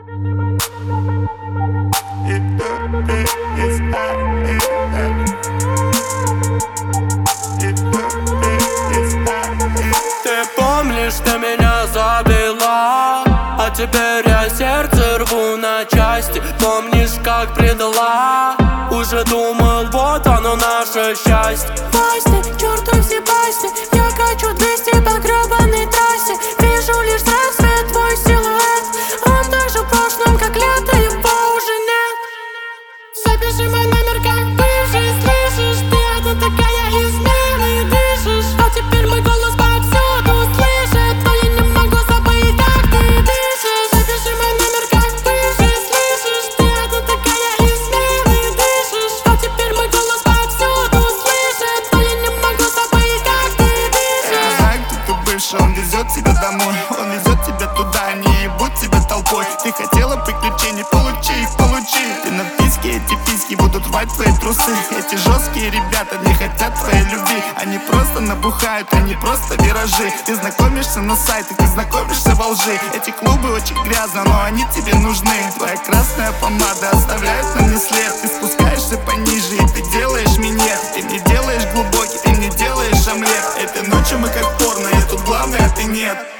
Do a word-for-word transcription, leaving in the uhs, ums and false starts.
Ты помнишь, ты меня забила, а теперь я сердце рву на части. Помнишь, как предала? Уже думал, вот оно наше счастье. Пасти, черту все пасти, я качу двести по гребаной трассе. Вижу лишь рассвет, твой силуэт. Он даже в прошлом, как лето, его уже нет. Запиши мой номер как бывший, слышишь? Ты одна такая из мира дышишь. А теперь мой голос повсюду слышит, но я не могу забыть, как ты дышишь. Запиши мой номер как бывший, слышишь? Ты одна такая из мира дышишь. А теперь мой голос повсюду слышит, но я не могу забыть, как ты дышишь. Я знаю, кто ты бывший, он везет тебя домой. Он везет тебя туда, они ебут тебя толпой. Ты хотела приключений, получи их, получи. Ты на письке, эти письки будут рвать твои трусы. Эти жесткие ребята не хотят твоей любви. Они просто набухают, они просто виражи. Ты знакомишься на сайтах, ты знакомишься во лжи. Эти клубы очень грязно, но они тебе нужны. Твоя красная помада оставляет на мне след. Ты спускаешься пониже и ты делаешь минет. Ты не делаешь глубокий, ты не делаешь омлет. Этой ночью мы как порно, я тут главный, а ты нет.